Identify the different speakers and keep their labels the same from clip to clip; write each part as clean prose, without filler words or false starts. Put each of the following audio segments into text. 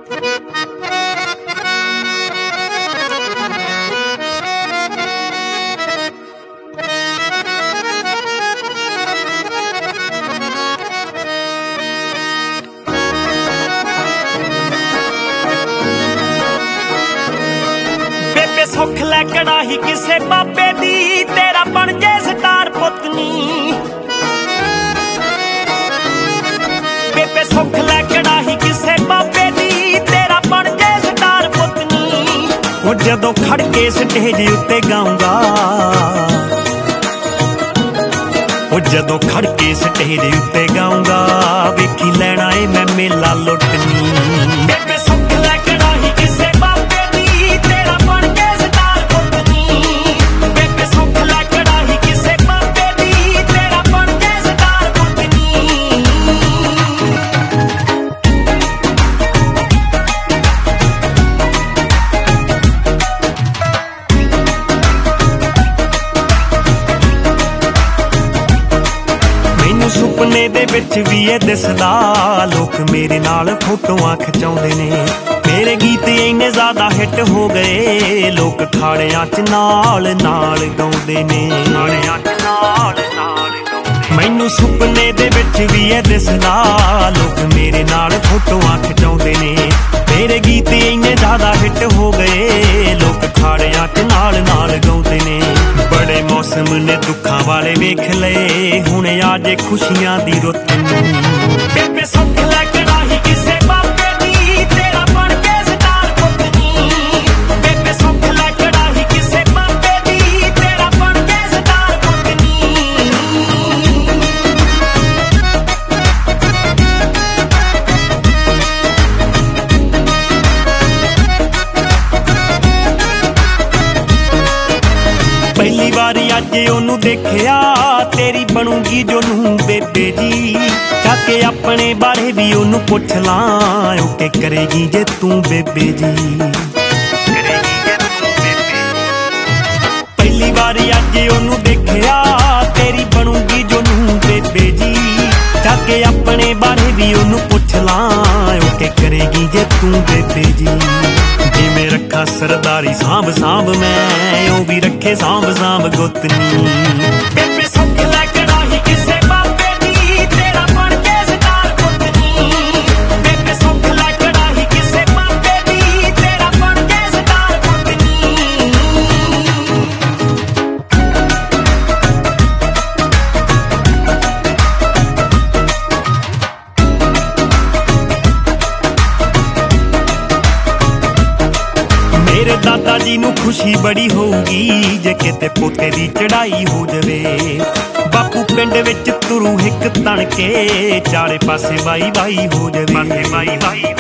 Speaker 1: सुख लै कड़ाही किसे बाबे दी तेरा बन जे स्टार पुतनी। बेबे सुख लै कड़ाही किसे बाबे दी तेरा बन जे स्टार पुतनी। वो जदों खड़ के स्टेज उत्ते गाऊंगा, वो जदों खड़ के स्टेज उत्ते गाऊंगा, वेखी लैना ए मैं मेला लुटनी। बेबे सुख लै कड़ाही किसे बाबे दी तेरा बन जे स्टार पुतनी। बेबे सुख लै कड़ाही किसे बाबे दी तेरा बन जे स्टार पुतनी। सुपने दे विच भी ये दिसदा लोग मेरे नाल फोटोआं खिचाउंदे ने। मेरे गीत इन्ने ज़्यादा हिट हो गए लोग खाड़ियां च नाल नाल गाउंदे ने। मैनू सुपने दे विच भी ये दिसदा लोग मेरे नाल फोटोआं खिचाउंदे ने। मेरे गीत इन्ने ज़्यादा हिट हो गए लोग खाड़ियां च नाल नाल गाउंदे ने। बड़े मौसम ने दुखां वाले वेख लए हुण आजे खुशियां दी रुत नूं। बेबे सुख लै कड़ाही किसे बाबे दी तेरा बन के स्टार पुतनी। बेबे सुख लै कड़ाही किसे बाबे दी तेरा बन के स्टार पुतनी। पहली वारी अज ओनू देखिया तेरी बनूगी जो नूं बेबे जी। जाके अपने बारे भी ओनू पुछ लां ओके करेगी जे तू बेबे जी। पहली वारी अज ओनू देखिया तेरी बनूगी जो नूं बेबे जी। जाके अपने बारे भी ओनू पुछ लां ओके करेगी जे तू बेबे जी। जिवें रखा सरदारी सांभ सांभ मैं ओ भी रखे सांभ सांभ गोतनी। बेबे सुख लै कड़ाही किसे बाबे दी तेरा बन के स्टार पुतनी। बेबे सुख लै कड़ाही किसे बाबे दी तेरा बन के स्टार पुतनी। मेरे दादा जी नू खुशी बड़ी होगी जे किते पोते दी चढ़ाई हो जावे। बापू पिंड विच तुरू हिक तण के चारे पासे बाई बाई हो जावे।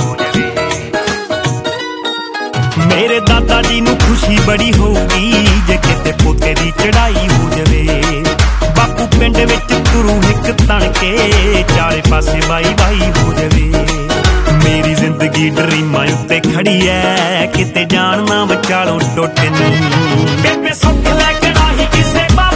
Speaker 1: मेरे दादा जी नू खुशी बड़ी होगी जे किते पोते दी चढ़ाई हो जावे। बापू पिंड विच तुरू हिक तण के चारे पासे बाई बाई हो जावे। मेरी जिंदगी ड्रीमां उत्ते खड़ी है किते जान ना विचालों टुट नी। बेबे सुख लै कड़ाही किसे